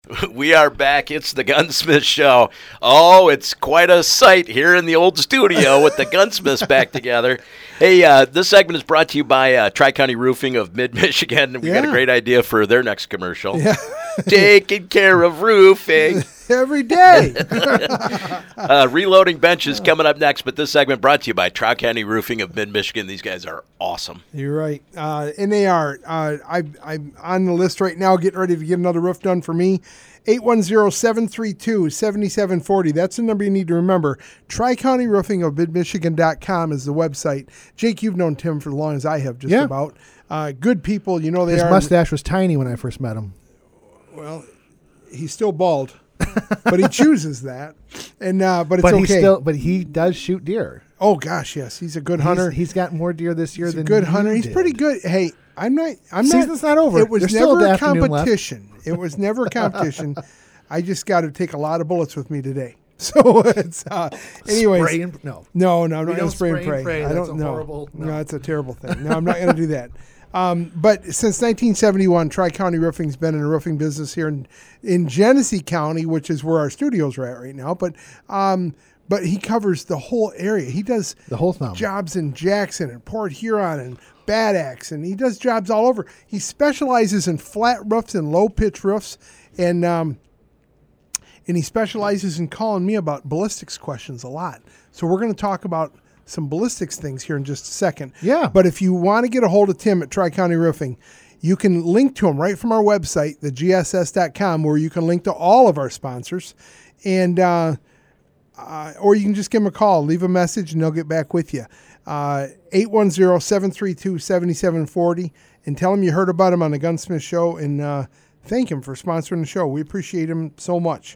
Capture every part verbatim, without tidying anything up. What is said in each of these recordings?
We are back. It's the Gunsmith Show. Oh, it's quite a sight here in the old studio with the Gunsmiths back together. Hey, uh, this segment is brought to you by uh, Tri-County Roofing of Mid-Michigan. We Yeah. got a great idea for their next commercial. Yeah. Taking care of roofing. Every day. uh, reloading benches coming up next, but this segment brought to you by Tri-County Roofing of Mid-Michigan. These guys are awesome. You're right. Uh, and they are. Uh, I, I'm on the list right now, getting ready to get another roof done for me. eight one zero, seven three two, seven seven four zero. That's the number you need to remember. Tri County Roofing of Mid Michigan dot com is the website. Jake, you've known Tim for as long as I have, just Yeah. about. Uh, good people. You know they His are. mustache was tiny when I first met him. Well, he's still bald, but he chooses that. And uh, But it's But okay. he still, but he does shoot deer. Oh, gosh, yes. He's a good hunter. He's, he's got more deer this year He's a than good you hunter. He's did. pretty good. Hey, I'm not. I'm Season's not, not over. It was There's still never the a afternoon left. competition. It was never a competition. I just got to take a lot of bullets with me today. So it's. Uh, anyways, Spray and, no. no, no, I'm We not going don't to spray and spray pray. and pray. I That's don't a know. horrible- no. no. That's a terrible thing. No, I'm not going to do that. Um, but since nineteen seventy-one, Tri-County Roofing's been in the roofing business here in, in Genesee County, which is where our studios are at right now. But um, but he covers the whole area. He does The whole thumb. jobs in Jackson and Port Huron and Bad Axe, and he does jobs all over. He specializes in flat roofs and low pitch roofs, and um, and he specializes in calling me about ballistics questions a lot. So we're going to talk about some ballistics things here in just a second. Yeah. But if you want to get a hold of Tim at Tri-County Roofing, you can link to him right from our website, the G S S dot com, where you can link to all of our sponsors. And uh, uh, or you can just give him a call, leave a message, and they'll get back with you. Uh, eight one zero, seven three two, seven seven four zero, and tell him you heard about him on the Gunsmith Show, and uh, thank him for sponsoring the show. We appreciate him so much.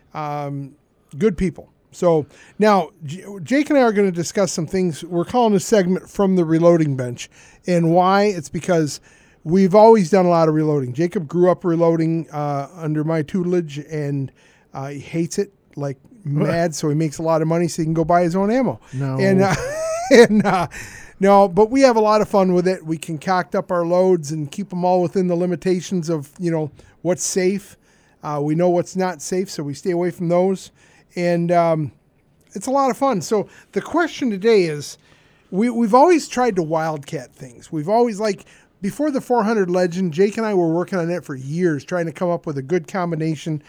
Um, good people. So now J- Jake and I are going to discuss some things. We're calling this segment From the Reloading Bench. And why? It's because we've always done a lot of reloading. Jacob grew up reloading uh, under my tutelage, and uh, he hates it like mad, so he makes a lot of money so he can go buy his own ammo. No. And, uh, and uh, no, but we have a lot of fun with it. We concoct up our loads and keep them all within the limitations of, you know, what's safe. Uh, we know what's not safe, so we stay away from those. And um, it's a lot of fun. So the question today is, we, we've always tried to wildcat things. We've always, like, before the four hundred Legend, Jake and I were working on it for years, trying to come up with a good combination.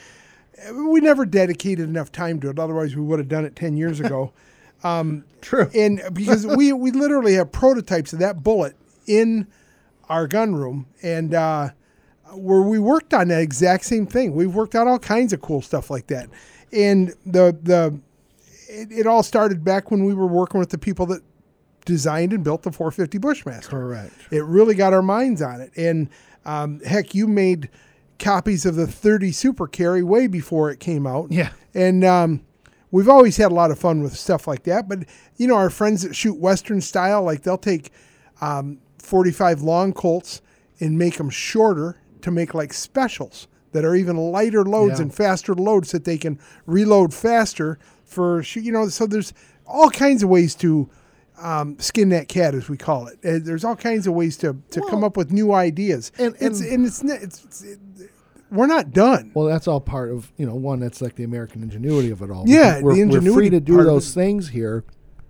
We never dedicated enough time to it. Otherwise, we would have done it ten years ago. Um, True. And because we, we literally have prototypes of that bullet in our gun room, and uh, where we worked on that exact same thing. We've worked out all kinds of cool stuff like that. And the the it, it all started back when we were working with the people that designed and built the four fifty Bushmaster. Correct. It really got our minds on it. And um, heck, you made copies of the thirty Super Carry way before it came out. Yeah. And um, we've always had a lot of fun with stuff like that. But, you know, our friends that shoot Western style, like they'll take um, forty-five long Colts and make them shorter to make like specials that are even lighter loads Yeah. and faster loads that they can reload faster for, sh- you know, so there's all kinds of ways to um, skin that cat, as we call it. Uh, there's all kinds of ways to, to come Well, up with new ideas. and- it's, and- and it's, ne- it's, it's it, we're not done. Well, that's all part of, you know, one, that's like the American ingenuity of it all. Yeah, we're, the we're free ingenuity to do part of those it. things here,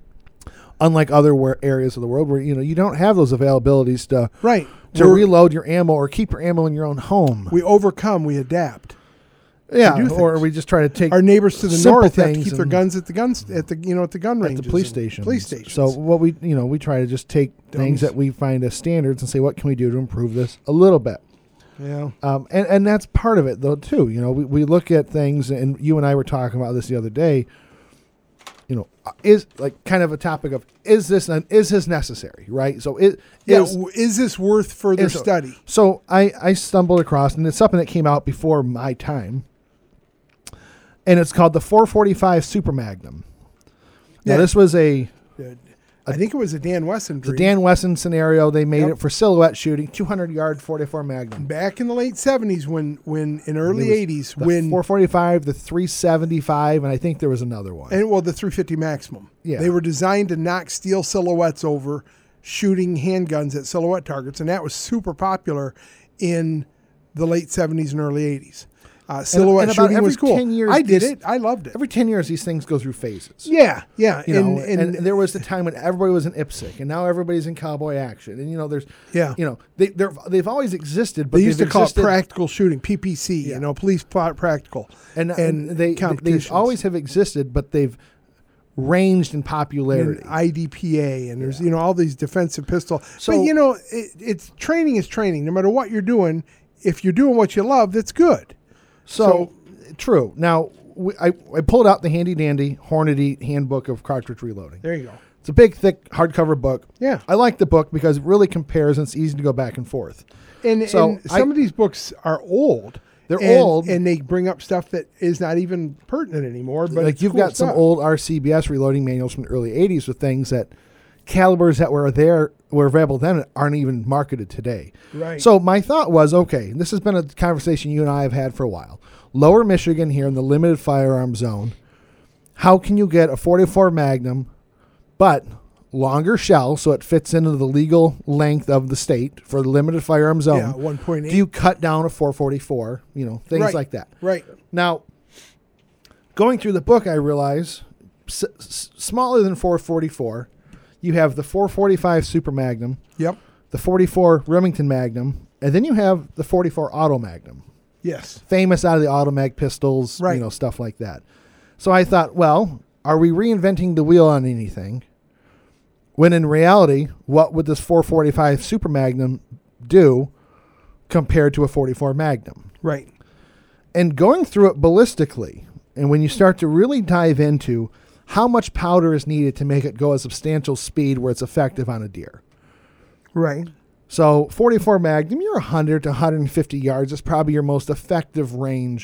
unlike other where, areas of the world where, you know, you don't have those availabilities to Right. to We're- reload your ammo or keep your ammo in your own home. We overcome, we adapt. yeah, do or things. we just try to take Our neighbors to the simple north have to things keep their and- guns at the guns at the you know at the gun at ranges, the police and station. Police stations. So what we, you know, we try to just take things Dummies. that we find as standards and say, what can we do to improve this a little bit? yeah, Um, and, and that's part of it, though, too. You know, we, we look at things, and you and I were talking about this the other day. You know, is like kind of a topic of is this an, is this necessary, right? So it yeah. is. w- Is this worth further is- study? So I I stumbled across, and it's something that came out before my time, and it's called the four forty-five Super Magnum. Now Yeah. this was a Uh, I think it was a Dan Wesson the dream. Dan Wesson scenario. They made Yep. it for silhouette shooting, two hundred yard forty-four Magnum. Back in the late seventies, when when in early There was eighties, The when four forty-five, the three seventy-five, and I think there was another one. and well the three fifty Maximum. Yeah. They were designed to knock steel silhouettes over, shooting handguns at silhouette targets, and that was super popular in the late seventies and early eighties. Uh, silhouette and about shooting every was cool. ten years, I did these- it. I loved it. Every ten years, these things go through phases. Yeah, yeah. You know, and, and, and, there was the time when everybody was in IPSC, and now everybody's in cowboy action. And you know, there's Yeah. you know, they they're, they've always existed, but they used to they've call existed, it practical shooting, P P C. Yeah. You know, police pro- practical. and, and and they competitions. they always have existed, but they've ranged in popularity. And I D P A, and there's you know all these defensive pistol. So- but you know, it, it's training is training. No matter what you're doing, if you're doing what you love, that's good. So, true. Now, we, I, I pulled out the handy dandy Hornady Handbook of Cartridge Reloading. There you go. It's a big, thick hardcover book. Yeah. I like the book because it really compares and it's easy to go back and forth. And, So, and some I- of these books are old. They're and, old. and they bring up stuff that is not even pertinent anymore. But like it's you've cool got some stuff. old R C B S reloading manuals from the early eighties with things that calibers that were there were available then aren't even marketed today. Right. So my thought was, okay, this has been a conversation you and I have had for a while. Lower Michigan here in the limited firearm zone. How can you get a forty-four Magnum, but longer shell so it fits into the legal length of the state for the limited firearm zone? Yeah, one point eight. Do you cut down a four forty-four? You know, things Right. like that. Right. Now, going through the book, I realize s- s- smaller than four forty-four, you have the four forty-five Super Magnum, Yep. the forty-four Remington Magnum, and then you have the forty-four Auto Magnum, Yes. famous out of the Automag pistols, Right. you know, stuff like that. So I thought, well, are we reinventing the wheel on anything? When in reality, what would this four forty-five Super Magnum do compared to a forty-four Magnum? Right. And going through it ballistically, and when you start to really dive into how much powder is needed to make it go at substantial speed where it's effective on a deer. Right. So forty-four Magnum, you're one hundred to one hundred fifty yards is probably your most effective range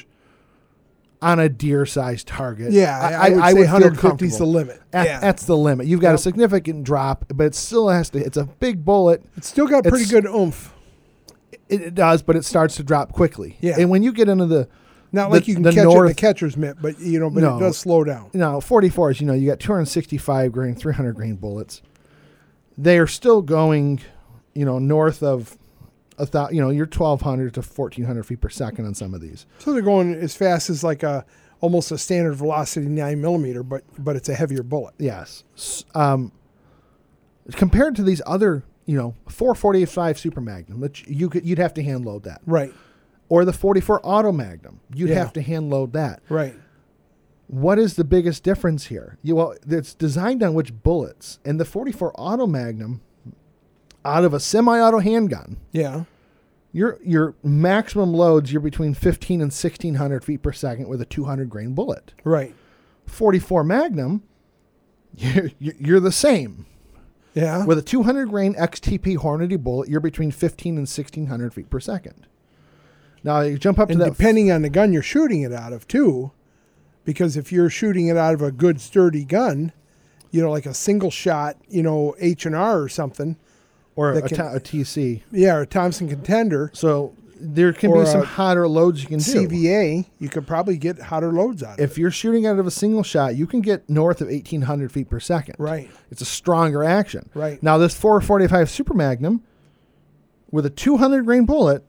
on a deer-sized target. Yeah, I, I would say feel one hundred fifty is the comfortable. limit. That- yeah. That's the limit. You've got a Yep. significant drop, but it still has to, it's a big bullet. It's still got pretty it's- good oomph. It, it does, but it starts to drop quickly. Yeah. And when you get into the, Not the- like you can the catch it in north- the catcher's mitt, but you know, but No. it does slow down. you know, forty-fours, you know, you got two hundred sixty-five grain, three hundred grain bullets. They are still going, you know, north of a thou, you know, you're twelve hundred to fourteen hundred feet per second on some of these. So they're going as fast as like a almost a standard velocity nine millimeter, but but it's a heavier bullet. Yes. S- Um, compared to these other, you know, four forty-five Super Magnum, that you could, you'd have to hand load that. Right. Or the forty-four Auto Magnum, you'd Yeah. have to hand load that. Right. What is the biggest difference here? You well, it's designed on which bullets, and the forty-four Auto Magnum, out of a semi-auto handgun, Yeah. your your maximum loads you're between fifteen and sixteen hundred feet per second with a two hundred grain bullet. Right. forty-four Magnum, you're, you're the same Yeah. with a two hundred grain X T P Hornady bullet. You're between fifteen and sixteen hundred feet per second. Now you jump up and to that. depending on the gun you're shooting it out of too, because if you're shooting it out of a good sturdy gun, you know, like a single shot, you know, H and R or something, or that a, can- ta- a T C. yeah, or a Thompson Contender, So there can Or be some a hotter loads you can do. C V A, you could probably get hotter loads out of If it. you're shooting out of a single shot, you can get north of eighteen hundred feet per second. Right. It's a stronger action. Right. Now, this four forty-five Super Magnum with a two hundred grain bullet,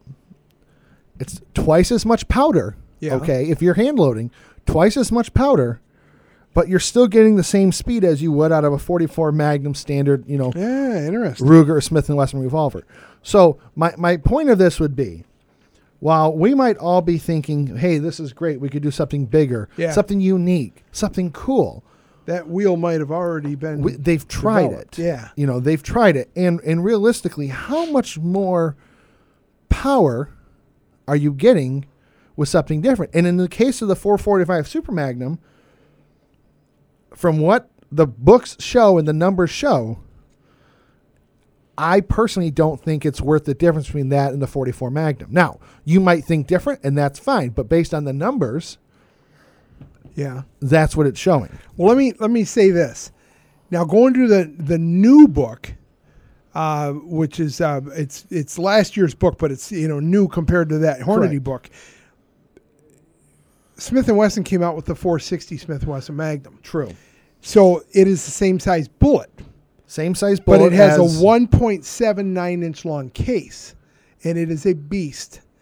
it's twice as much powder. Yeah. Okay. If you're hand loading, twice as much powder, but you're still getting the same speed as you would out of a forty-four Magnum standard, you know, Yeah, interesting. Ruger or Smith and Wesson revolver. So my, my point of this would be, while we might all be thinking, hey, this is great, we could do something bigger, Yeah. something unique, something cool. That wheel might have already been. We, they've tried developed. it. Yeah. You know, they've tried it. And and realistically, how much more power are you getting with something different? And in the case of the four forty-five Super Magnum, from what the books show and the numbers show, I personally don't think it's worth the difference between that and the forty-four Magnum. Now, you might think different, and that's fine. But based on the numbers, Yeah. that's what it's showing. Well, let me let me say this. Now, going to the the new book, uh, which is uh, it's it's last year's book, but it's you know new compared to that Hornady Correct. book. Smith and Wesson came out with the four sixty Smith and Wesson Magnum, True. so it is the same size bullet, Same size bullet, but it has as- a one point seven nine inch long case, and it is a beast.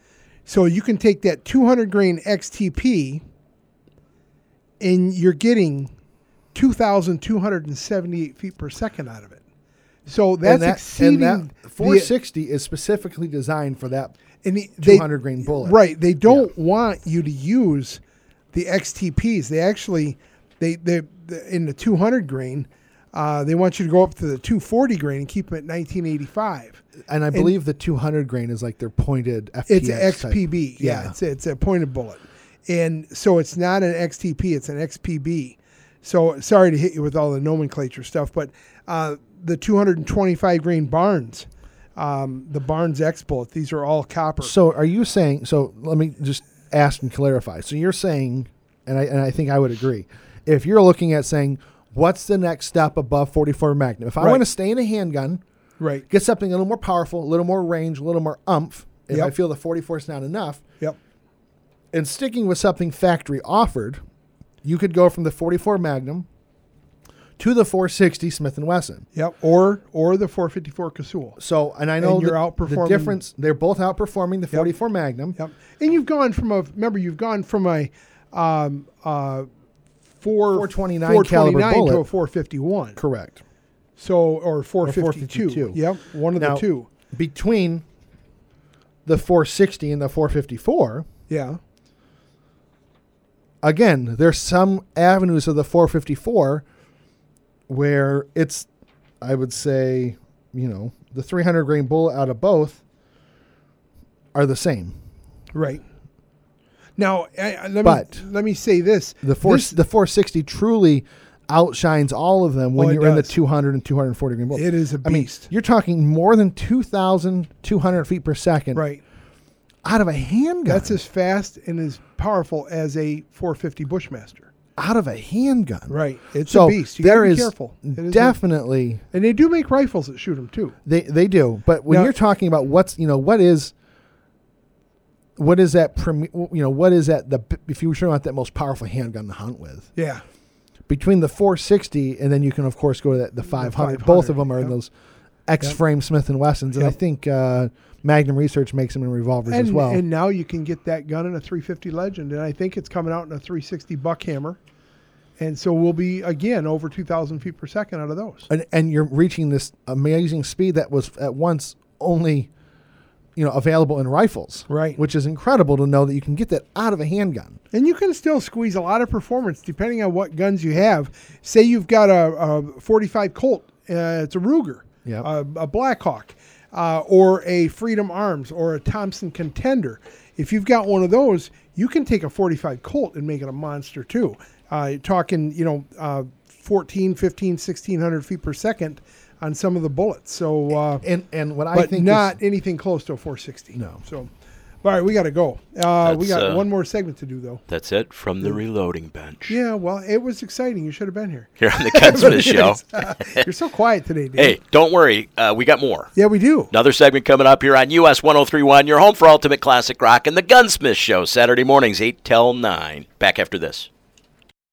So you can take that two hundred grain X T P and you're getting two thousand two hundred seventy-eight feet per second out of it. So that's and that, exceeding and that four sixty is specifically designed for that and the, two hundred grain bullet. Right. They don't yeah. want you to use the X T Ps. They actually, they, they, in the two hundred grain, uh, they want you to go up to the two forty grain and keep them at nineteen eighty-five. And I believe and the two hundred grain is like their pointed F P X. It's an X P B. Type. Yeah, yeah. It's, it's a pointed bullet. And so it's not an X T P, it's an X P B. So sorry to hit you with all the nomenclature stuff, but uh, the two hundred twenty-five grain Barnes, um, the Barnes X bullet, these are all copper. So are you saying, so let me just ask and clarify. So you're saying, and I, and I think I would agree, if you're looking at saying, what's the next step above forty-four Magnum? If I right. want to stay in a handgun, right, get something a little more powerful, a little more range, a little more oomph, if yep. I feel the forty-four is not enough, yep. and sticking with something factory offered, you could go from the forty-four Magnum to the four sixty Smith and Wesson. Yep, or or the four fifty-four Casull. So, and I know and you're the, outperforming, the difference. They're both outperforming the forty-four yep. Magnum. Yep, and you've gone from a remember you've gone from a um, uh, four four twenty-nine caliber bullet to a four fifty-one. Correct. So or four fifty-two. Or four fifty-two. Yep, one of now, the two. Between the four sixty and the four fifty-four. Yeah. Again, there's some avenues of the four fifty-four where it's, I would say, you know, the three hundred grain bullet out of both are the same. Right. Now, I, let but me let me say this: the four this, the four sixty truly outshines all of them when oh, you're does. in the two hundred and two forty grain bullet. It is a beast. I mean, you're talking more than two thousand two hundred feet per second. Right. Out of a handgun. That's as fast and as powerful as a four fifty Bushmaster. Out of a handgun. Right. It's so a beast. You there gotta be is careful. It definitely. Is a, and they do make rifles that shoot them too. They they do. But when now, you're talking about what's, you know, what is, what is that, premi- you know, what is that, the if you were talking about that most powerful handgun to hunt with? Yeah. Between the four sixty and then you can, of course, go to that, the five hundred. The Both of them are yep. in those X-frame yep. Smith and Wessons. And yep. I think uh, Magnum Research makes them in revolvers and, as well. And now you can get that gun in a three fifty Legend. And I think it's coming out in a three sixty Buckhammer. And so we'll be, again, over two thousand feet per second out of those. And, and you're reaching this amazing speed that was at once only, you know, available in rifles. Right. Which is incredible to know that you can get that out of a handgun. And you can still squeeze a lot of performance depending on what guns you have. Say you've got a, a forty-five Colt. Uh, it's a Ruger. Yep. A, a Blackhawk. Uh, or a Freedom Arms or a Thompson Contender. If you've got one of those, you can take a forty-five Colt and make it a monster too. Uh, talking, you know, uh, fourteen, fifteen, sixteen hundred feet per second on some of the bullets. So, uh, and and what I but think not is, anything close to a four sixty. No. So, all right, we got to go. Uh, we got uh, one more segment to do, though. That's it from the reloading bench. Yeah, well, it was exciting. You should have been here. Here on the Gunsmith Show. uh, you're so quiet today, Dave. Hey, don't worry. Uh, we got more. Yeah, we do. Another segment coming up here on U S ten thirty-one, your home for ultimate classic rock and the Gunsmith Show, Saturday mornings, eight till nine. Back after this.